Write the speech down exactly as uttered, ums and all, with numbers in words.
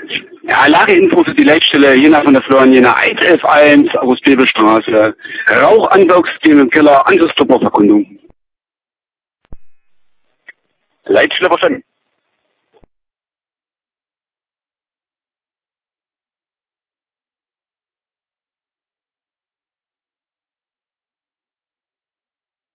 Ja, Lageinfo für die Leitstelle Jena von der Florian Jena eins elf eins, August-Bebel-Straße. Rauchansaugssystem im Keller, Anschlusstopperverkundung. Leitstelle verstanden.